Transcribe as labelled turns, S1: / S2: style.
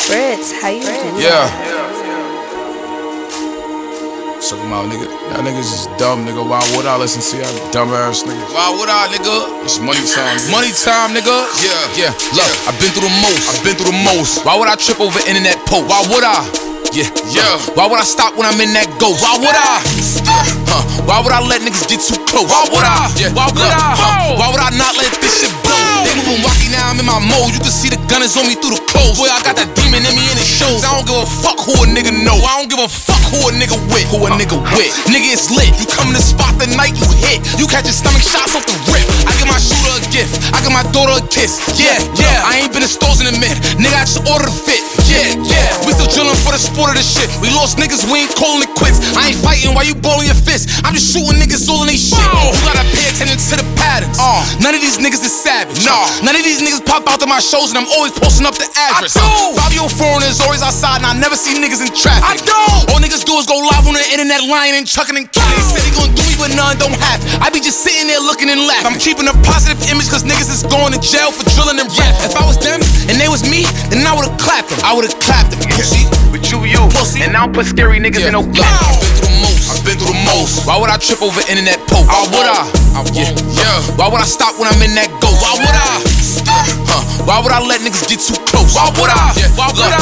S1: Fritz, how you doing?
S2: Yeah. Check them out, nigga. Y'all niggas is dumb, nigga. Why would I listen to y'all dumb ass niggas? Why would I, nigga? It's money time, nigga. Money time, nigga. Yeah. Look, I've been through the most. Why would I trip over internet posts? Why would I? Yeah. Why would I stop when I'm in that ghost? Why would I? Why would I let niggas get too close? Why would I? Why would I not let this shit blow? They moving wacky, now I'm in my mode. You can see the gun is on me through the clothes. Boy, I got that demon in me and it shows. I don't give a fuck who a nigga know. I don't give a fuck who a nigga with. Nigga, it's lit. You come in the spot the night you hit. You catch your stomach shots off the rip. I give my shooter a gift. I give my daughter a kiss. Yeah. I ain't been in stores in a minute. Nigga, I just ordered a fit. Yeah. We still drilling for the sport of the shit. We lost niggas, we ain't calling it quits. I ain't fighting while you balling your fist. I'm just shooting niggas all in they shit. You gotta pay attention to the patterns. None of these niggas is savage. None of these niggas pop out to my shows and I'm always posting up the address. 5-year-old foreigners always outside and I never see niggas in traffic. I don't. All niggas do is go live on the internet, lying and chucking and killing. They said they gon' do me, but none don't happen. I be just sitting there looking and laughing. I'm keeping a positive image cause niggas is going to jail for drilling and rap. If I was them and they was me, then I would've clapped them. Pussy.
S3: But you, pussy. And I don't put scary niggas in no cap.
S2: I've been through the most. Why would I trip over internet posts? Why would I? Why would I stop when I'm in that ghost? Why would I? Why would I let niggas get too close? Why would I?